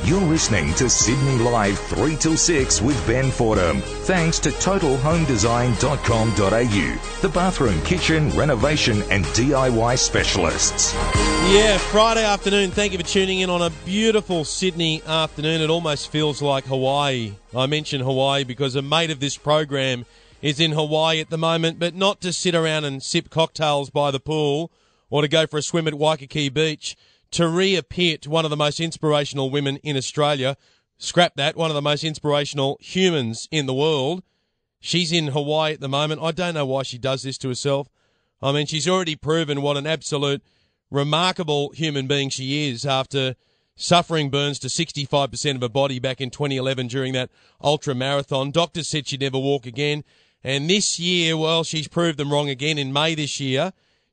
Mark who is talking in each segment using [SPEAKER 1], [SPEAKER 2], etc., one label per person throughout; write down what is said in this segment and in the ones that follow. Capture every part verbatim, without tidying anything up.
[SPEAKER 1] You're listening to Sydney Live three till six with Ben Fordham. Thanks to total home design dot com dot a u, the bathroom, kitchen, renovation and D I Y specialists.
[SPEAKER 2] Yeah, Friday afternoon. Thank you for tuning in on a beautiful Sydney afternoon. It almost feels like Hawaii. I mention Hawaii because a mate of this program is in Hawaii at the moment, but not to sit around and sip cocktails by the pool or to go for a swim at Waikiki Beach. Turia Pitt, one of the most inspirational women in Australia, scrap that, one of the most inspirational humans in the world. She's in Hawaii at the moment. I don't know why she does this to herself. I mean, she's already proven what an absolute remarkable human being she is after suffering burns to sixty-five percent of her body back in twenty eleven during that ultra marathon. Doctors said she'd never walk again. And this year, well, she's proved them wrong again. In May this year,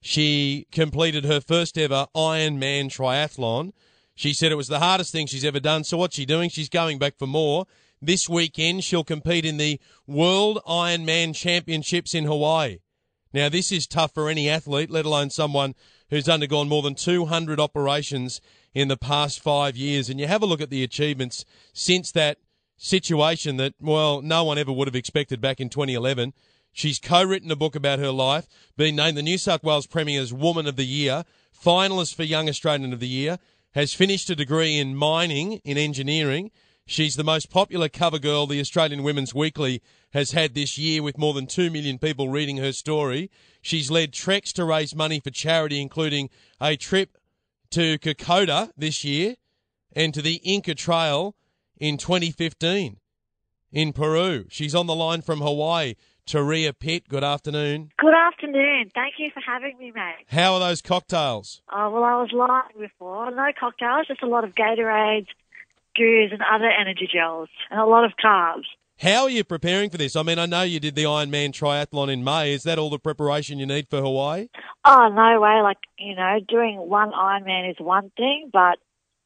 [SPEAKER 2] she completed her first ever Ironman triathlon. She said it was the hardest thing she's ever done. So what's she doing? She's going back for more. This weekend, she'll compete in the World Ironman Championships in Hawaii. Now, this is tough for any athlete, let alone someone who's undergone more than two hundred operations in the past five years. And you have a look at the achievements since that situation that, well, no one ever would have expected back in twenty eleven. She's co-written a book about her life, been named the New South Wales Premier's Woman of the Year, finalist for Young Australian of the Year, has finished a degree in mining, in engineering. She's the most popular cover girl the Australian Women's Weekly has had this year, with more than two million people reading her story. She's led treks to raise money for charity, including a trip to Kokoda this year and to the Inca Trail in twenty fifteen in Peru. She's on the line from Hawaii. Turia Pitt, good afternoon.
[SPEAKER 3] Good afternoon. Thank you for having me, mate.
[SPEAKER 2] How are those cocktails?
[SPEAKER 3] Oh, well, I was lying before. No cocktails, just a lot of Gatorades, Goos and other energy gels, and a lot of carbs.
[SPEAKER 2] How are you preparing for this? I mean, I know you did the Ironman triathlon in May. Is that all the preparation you need for Hawaii?
[SPEAKER 3] Oh, no way. Like, you know, doing one Ironman is one thing, but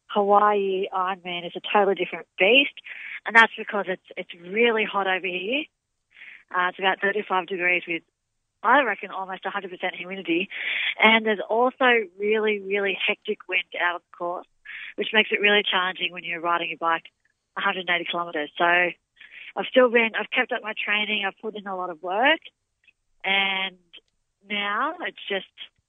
[SPEAKER 3] Hawaii Ironman is a totally different beast, and that's because it's it's really hot over here. Uh, it's about thirty-five degrees with, I reckon, almost one hundred percent humidity. And there's also really, really hectic wind out of the course, which makes it really challenging when you're riding your bike one hundred eighty kilometres. So I've still been, I've kept up my training, I've put in a lot of work, and now it's just,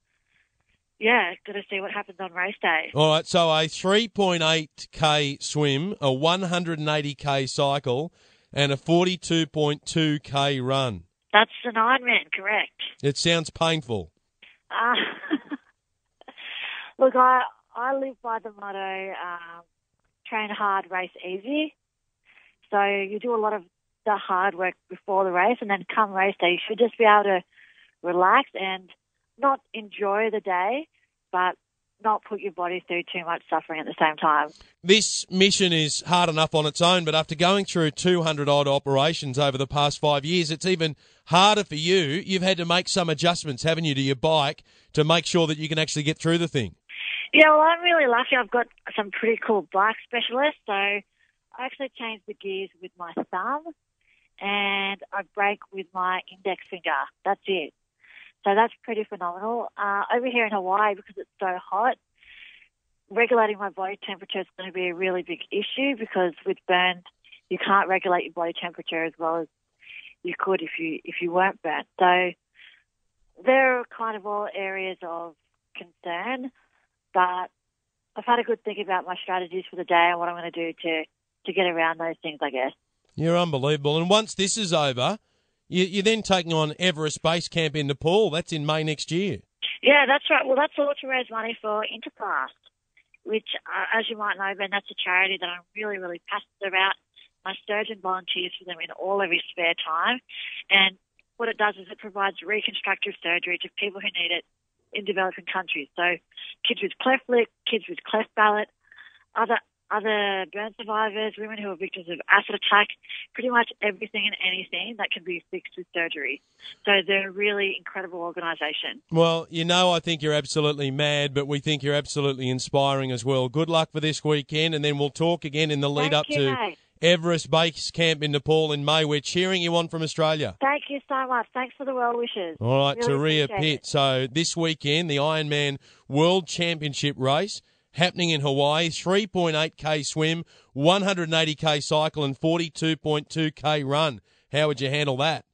[SPEAKER 3] yeah, got to see what happens on race day.
[SPEAKER 2] All right, so a three point eight K swim, a one hundred eighty K cycle, and a forty-two point two K run.
[SPEAKER 3] That's an Ironman, correct.
[SPEAKER 2] It sounds painful.
[SPEAKER 3] Uh, look, I, I live by the motto, um, train hard, race easy. So you do a lot of the hard work before the race, and then come race day, you should just be able to relax and not enjoy the day, but not put your body through too much suffering at the same time.
[SPEAKER 2] This mission is hard enough on its own, but after going through two hundred odd operations over the past five years, it's even harder for you. You've had to make some adjustments, haven't you, to your bike to make sure that you can actually get through the thing?
[SPEAKER 3] Yeah, well, I'm really lucky. I've got some pretty cool bike specialists. So I actually changed the gears with my thumb, and I brake with my index finger. That's it. So that's pretty phenomenal. Uh, over here in Hawaii, because it's so hot, regulating my body temperature is going to be a really big issue, because with burns, you can't regulate your body temperature as well as you could if you if you weren't burnt. So there are kind of all areas of concern, but I've had a good think about my strategies for the day and what I'm going to do to, to get around those things, I guess.
[SPEAKER 2] You're unbelievable. And once this is over, You, you're then taking on Everest Base Camp in Nepal. That's in May next year.
[SPEAKER 3] Yeah, that's right. Well, that's all to raise money for Interplast, which, uh, as you might know, Ben, that's a charity that I'm really, really passionate about. My surgeon volunteers for them in all of his spare time. And what it does is it provides reconstructive surgery to people who need it in developing countries. So kids with cleft lip, kids with cleft palate, other other burn survivors, women who are victims of acid attack, pretty much everything and anything that can be fixed with surgery. So they're a really incredible organisation.
[SPEAKER 2] Well, you know, I think you're absolutely mad, but we think you're absolutely inspiring as well. Good luck for this weekend, and then we'll talk again in the lead
[SPEAKER 3] Thank
[SPEAKER 2] up
[SPEAKER 3] you,
[SPEAKER 2] to
[SPEAKER 3] mate.
[SPEAKER 2] Everest Base Camp in Nepal in May. We're cheering you on from Australia.
[SPEAKER 3] Thank you so much. Thanks for the well wishes.
[SPEAKER 2] All right,
[SPEAKER 3] really
[SPEAKER 2] Turia Pitt. So this weekend, the Ironman World Championship race happening in Hawaii. three point eight K swim, one hundred eighty K cycle and forty-two point two K run. How would you handle that?